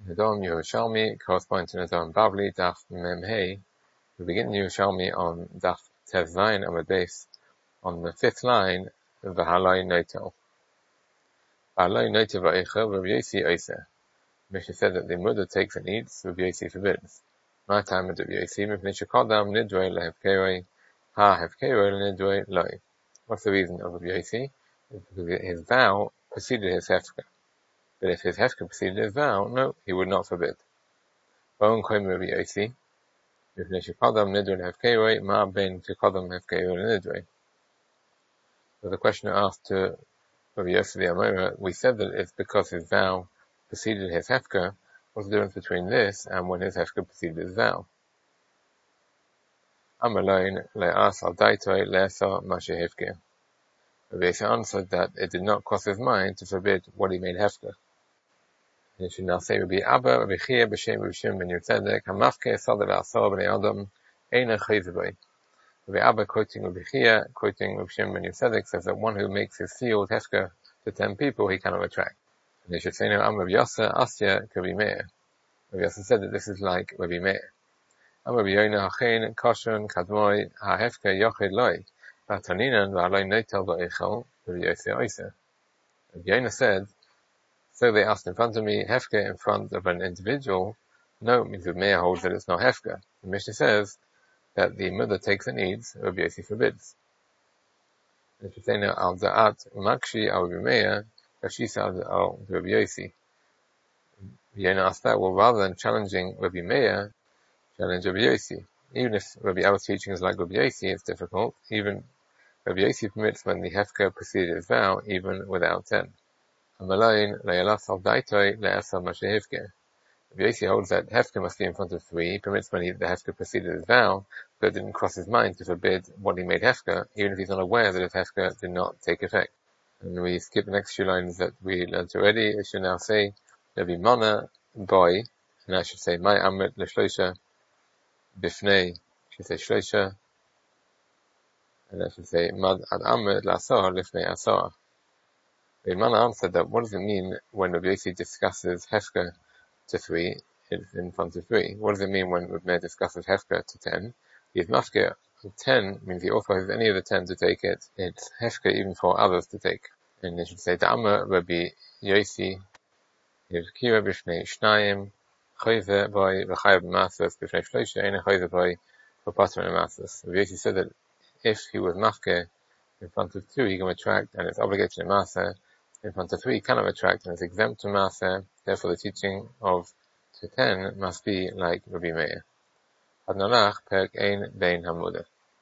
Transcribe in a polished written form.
Nedom Yerushalmi corresponds to Nedom Bavli, Daf Mem Hey. We begin Yerushalmi on Daf Tev Zayin Amud Beis on the fifth line, V'halai Noitel. V'halai Noitel V'eicha Rabbi Yossi Oiseh. Mishnah said that the mother takes and eats, Rabbi Yossi forbids. My time with Rabbi Yossi, Mipnei Shekadam Nidrei Lehevkeroi, Ha Hevkeroi Nidrei Loi. What's the reason of Rabbi Yossi? It's because his vow preceded his hefker. But if his hefker preceded his vow, no, he would not forbid. So the questioner asked to Rabbi Yossi the Amora, we said that it's because his vow preceded his hefker. What's the difference between this and when his hefker preceded his vow? Amalain le'as al daitoi le'asa mashe hefker. Rabbi Yossi answered that it did not cross his mind to forbid what he made hefker. He should now say, Rabbi Abba, Rabbi Chia, B'Shem, Rabbi Shimon ben Yotzedek, Hamafke, Sadeh V'Asor B'nei Adam, Eina Chayzevay. Rabbi Abba, quoting Rabbi Chia, quoting Rabbi Shimon ben Yotzedek, says that one who makes his field hefker to 10 people, he cannot retract. And they should say, no, Am Rabbi Yossi, Asya, Rabbi Meir. Rabbi Yossi said that this is like Rabbi Meir. Am Rabbi Yonah, Hachein, Koshon, Kadmoi, HaHefker, Yochid Loi, V'Ataninan, V'Aloi Noitel V'Eichel, Rabbi Yossi Oiseh. Rabbi Yonah said, so they asked in front of me, hefker in front of an individual, no, means the Meir holds that it's not hefker. The Mishnah says that the mother takes and eats, Rabbi Yossi forbids. And if you say now, al da'at makshi al Rabbi Meir, kashisa al Rabbi Yossi. Yonah asked that, well, rather than challenging Rabbi Meir, challenge Rabbi Yossi. Even if Rabbi Abba's teaching is like Rabbi Yossi, it's difficult. Even Rabbi Yossi permits when the hefker preceded his vow, even without 10. Amalain le'elas al daitoi le'asa mashe hefker. Rabbi Yossi holds that hefker must be in front of 3. He permits when the hefker preceded his vow, but it didn't cross his mind to forbid what he made hefker, even if he's not aware that his hefker did not take effect. And we skip the next few lines that we learned already. I should now say, Rabbi Mana boy, and I should say, my amrit l'shloisha bifnei, I should say shloisha, and I should say, mad ad amrit l'asor lifnei asor. Rabbi Mana answered that what does it mean when Rabbi Yossi discusses hefker to 3, it's in front of 3? What does it mean when Rabbi Meir discusses hefker to 10? He's mafker 10 means he authorizes any of the 10 to take it. It's hefker even for others to take. And they should say, Da'amar Rabbi Yossi, Yevkira b'shnei shnayim, choyze boy v'chayav b'masas, b'shnei shloisha, ein choyze boy v'pater b'masas. Rabbi Yossi said that if he was mafker in front of 2, he can retract, and it's obligated to Maaseh. In front of 3, he cannot retract, and it's exempt to Maaseh. Therefore, the teaching of to 10 must be like Rabbi Meir. Ad Nalach, Perek Ein Bein Hamudah.